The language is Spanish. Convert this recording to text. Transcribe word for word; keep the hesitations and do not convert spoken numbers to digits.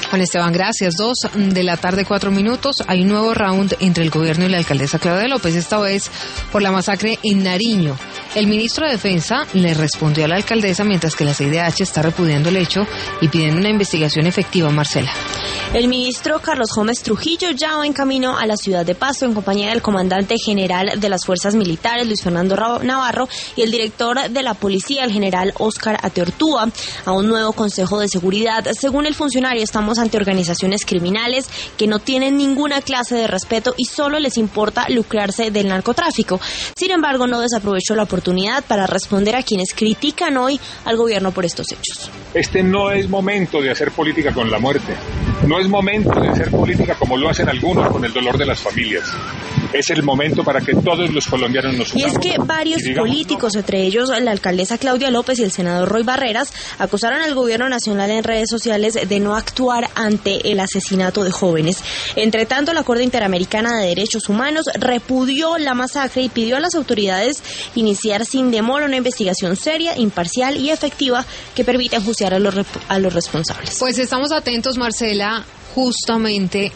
Juan Esteban, gracias. Dos de la tarde, cuatro minutos. Hay un nuevo round entre el gobierno y la alcaldesa Claudia López, esta vez por la masacre en Nariño. El ministro de Defensa le respondió a la alcaldesa, mientras que la C I D H está repudiando el hecho y pidiendo una investigación efectiva. Marcela. El ministro Carlos Gómez Trujillo ya va en camino a la ciudad de Pasto en compañía del comandante general de las fuerzas militares, Luis Fernando Navarro, y el director de la policía, el general Óscar Ateortúa, a un nuevo consejo de seguridad. Según el funcionario, estamos ante organizaciones criminales que no tienen ninguna clase de respeto y solo les importa lucrarse del narcotráfico. Sin embargo, no desaprovechó la oportunidad para responder a quienes critican hoy al gobierno por estos hechos. Este no es momento de hacer política con la muerte. No es momento de hacer política como lo hacen algunos con el dolor de las familias. Es el momento para que todos los colombianos nos unamos. Y es que varios políticos, entre ellos la alcaldesa Claudia López y el senador Roy Barreras, acusaron al gobierno nacional en redes sociales de no actuar ante el asesinato de jóvenes. Entre tanto, la Corte Interamericana de Derechos Humanos repudió la masacre y pidió a las autoridades iniciar sin demora una investigación seria, imparcial y efectiva que permita enjuiciar a los, a los responsables. Pues estamos atentos, Marcela, justamente